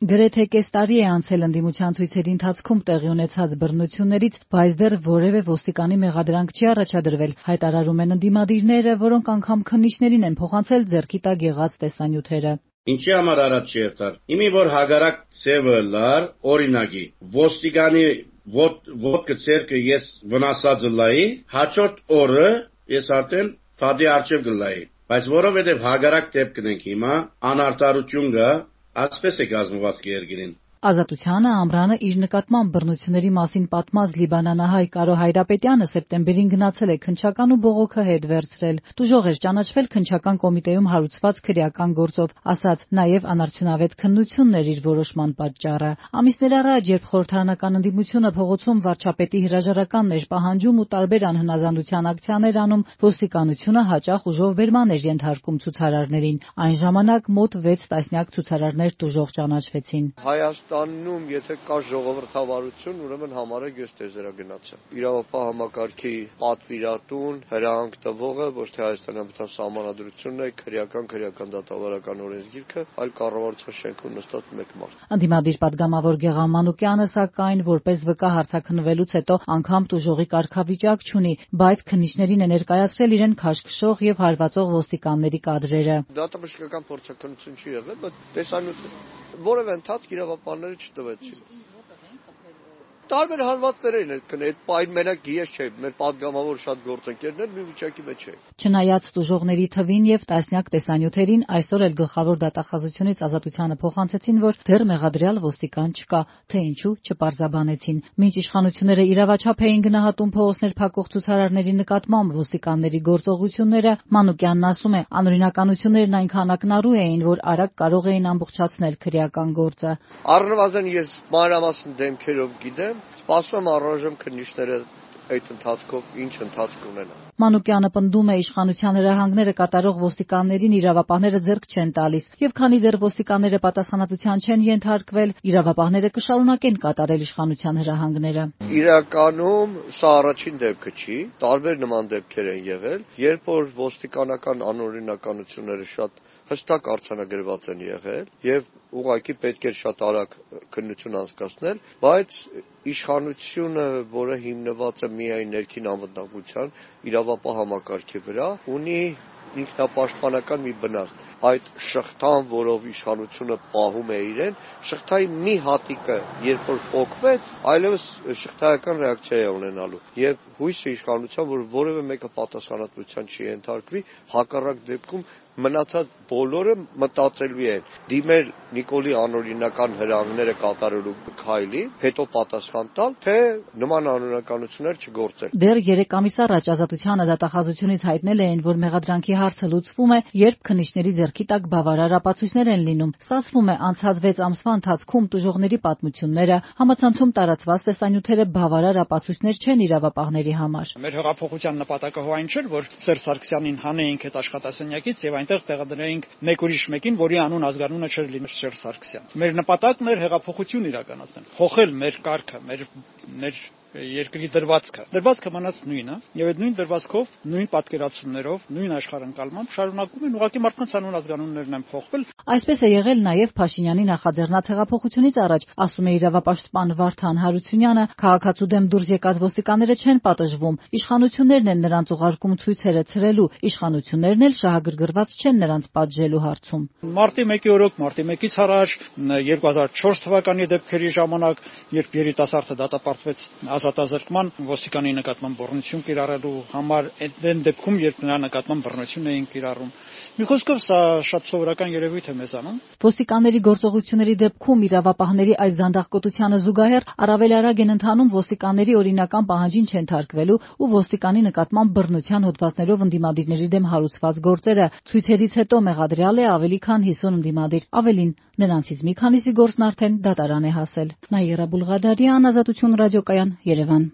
Գրեթե կես տարի է անցել ընդդիմության ցույցերի ընթացքում տեղի ունեցած բռնություններից, բայց դեռ որևէ ոստիկանի մեղադրանք չի առաջադրվել, հայտարարում են ընդդիմադիրները, որոնք անգամ քննիչներին են փոխանցել ձեռքի տակ եղած տեսանյութերը։ Ինչի համար առաջ չի եղել։ Իմի որ հագարակ ծևը լար օրինակի ոստիկանի ոտքը ցերկը ես վնասած լայի, հաջորդ օրը ես արդեն ֆադի արչև գլայի։ Բայց որովհետև հագարակ դեպքն ենք հիմա, անարտարություն կա, ասպես է կազմված երկրին։ Ազատությանը ամռանը իր նկատմամբ բռնությունների մասին պատմած լիբանանահայ Կարո Հայրապետյանը սեպտեմբերին գնացել է քննչական ու բողոքը հետ վերցրել։ Տուժող էր ճանաչվել քննչական կոմիտեում հարուցված քրեական գործով, ասաց նաև անարդյունավետ քննությունն էր իր որոշման պատճառը։ Ամիսներ առաջ, երբ խորհրդարանական ընդդիմությունը փողոցում վարչապետի հրաժարականն էր պահանջում ու տարբեր անհնազանդության ակցիաներ անում, ոստիկանությունը հաճախ ուժով բերման էր ենթարկում ցուցարարներին։ Այն ժամանակ մոտ 6 տասնյակ ցուցարարներ տուժող ճանաչվեցին։ Հայաստանում, եթե կա ժողովրդավարություն, ուրեմն համարը ես տեզերագնացը։ Իրավապահ համակարգի պատվիրատուն, հրահանգ տվողը ոչ թե Հայաստանյան Սահմանադրությունն է, քրեական դատավարական օրենսգիրքը, այլ կառավարության շենքում նստած մեկ մարդ։ Ընդդիմադիր պատգամավոր Գեղամ Մանուկյանը, սակայն, որպես վկա հարցաքննվելուց հետո անգամ տուժողի կարգավիճակ չունի, բայց քննիչներին է ներկայացրել իրեն քաշքշող եւ հարվածող ոստիկանների կադրերը։ Դատաբժշկական փորձաքննություն չի եղել, բայց տեսանյութ որևէ ընթացք իրավապահները չտվեցին։ Տարբեր հարվածներ էին այդ պայն մենակ ես չէ, մեր պատգամավոր շատ գործընկերներ մի վիճակի մեջ էին։ Չնայած տուժողների թվին եւ տասնյակ տեսանյութերին, այսօր էլ գլխավոր դատախազությունից Ազատությանը փոխանցեցին, որ դեռ մեղադրյալ ոստիկան չկա, թե ինչու չպարզաբանեցին։ Մինչ իշխանությունները իրավաչափ էին գնահատում փողոցներ փակող ցուցարարների նկատմամբ ոստիկանների գործողությունները, Մանուկյանն ասում է, անօրինականություններն այնքան ակնառու էին, որ արագ կարող էին ամբողջացնել քրեական գործը։ Առնվազն ես մանրամասն դեմքերով գիտեմ, սպասում եմ առայժմ քննիչները այդ ընթացքով ինչ ընթացք ունենան։ Մանուկյանը պնդում է, իշխանության հրահանգները կատարող ոստիկաններին իրավապահները ձեռք չեն տալիս, եւ քանի դեռ ոստիկանները պատասխանատվության չեն ենթարկվել, իրավապահները կշարունակեն կատարել իշխանության հրահանգները։ Իրականում սա առաջին դեպքը չի, տարբեր նման դեպքեր են եղել, երբ որ ոստիկանական անօրինականությունները շատ հստակ արձանագրված են եղել եւ ուղղակի պետք է շատ արագ քննություն անցկացնել, բայց իշխանությունը, որը հիմնված է միայն ներքին անվտանգության իրավապահ համակարգի վրա, ունի ինքնապաշտպանական մի բնաստ։ Այդ շղթան, որով իշխանությունը պահում է իրեն, շղթայի մի հատիկը, երբ որ փոկվեց, այլևս շղթայական ռեակցիա է ունենալու։ Եվ հույսը իշխանության, որ որևէ մեկը պատասխանատվության չի ենթարկվի, հակառակ դեպքում մնացած բոլորը մտածելու են դիմել Նիկոլի անօրինական հրահանգները կատարելու քայլի, հետո պատասխան տալ, թե նման անօրինականություններ չգործել։ Դեռ 3 ամիս առաջ Ազատությանը դատախազությունից հայտնել էին, որ մեղադրանքի հարցը լուծվում է, երբ քննիչների ձեռքի տակ բավարար ապացույցներ են լինում։ Ստացվում է, անցած 6 ամսվա ընթացքում տուժողների պատմությունները, համացանցում տարածված տեսանյութերը բավարար ապացույցներ չեն իրավապահների համար։ Մեր հեղափոխության նպատակը այն չէր, որ Սերժ Սարգսյանին հանեինք այդ աշխատասենյակից եւ այնտեղ տեղադրեինք մեկ ուրիշ մեկին, որի անուն ազգանունը չէր լինի Սերժ Սարգսյան։ Մեր նպատակն էր հեղափոխություն իրականացնել, խոխել մեր կարգը, մեր երկրի դրվածքը մնաց նույնը, եւ այդ նույն դրվածքով, նույն պատկերացումներով, նույն աշխարհընկալմամբ շարունակում են, ուղղակի մարդկանց անուն ազգանուններն են փոխվել։ Այսպես է եղել նաեւ Փաշինյանի նախաձեռնած հեղափոխությունից առաջ, ասում է իրավապաշտպան Վարդան Հարությունյանը, քաղաքացու դեմ դուրս եկած ոստիկանները չեն պատժվում, իշխանություններն են նրանց ուղարկում ցույցերը ցրելու, իշխանություններն էլ շահագրգռված չեն նրանց պատժելու հարցում։ Մարտի 1-ի օրոք, մարտի 1-ից առաջ 2004 թվականի դեպքերի ժամանակ, երբ երիտասարդը դատապարտվեց ազատազրկման ոստիկանի նկատմամբ բռնություն կիրառելու համար, այն դեպքում, երբ նրա նկատմամբ բռնություն էին կիրառում։ Մի խոսքով սա շատ սովորական երևույթ է մեզանում։ Ոստիկանների գործողությունների դեպքում իրավապահների այս դանդաղկոտությանը զուգահեռ առավել արագ են ընթանում ոստիկանների օրինական պահանջին չենթարկվելու ու ոստիկանի նկատմամբ բռնության հոդվածներով ընդդիմադիրների դեմ հարուցված գործերը։ Ցույցերից հետո մեղադրյալ է ավելի քան 50 ընդդիմադիր, ավելին, նրանցից մի քանիսի գործն արդեն դատարան է հասել։ Նաիրա Բուլղադարյան, Ազատություն ռադիոկայան, Երևան։